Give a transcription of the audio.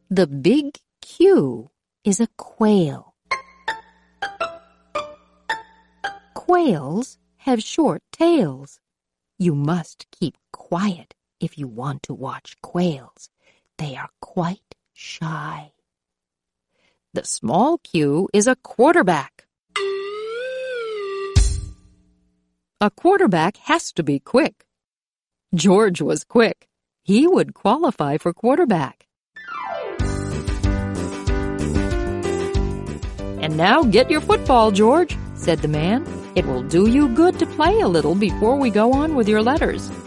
The big Q is a quail. Quails have short tails. You must keep quiet if you want to watch quails. They are quite shy. The small Q is a quarterback. A quarterback has to be quick. George was quick. He would qualify for quarterback. "And now get your football, George," said the man. "It will do you good to play a little before we go on with your letters."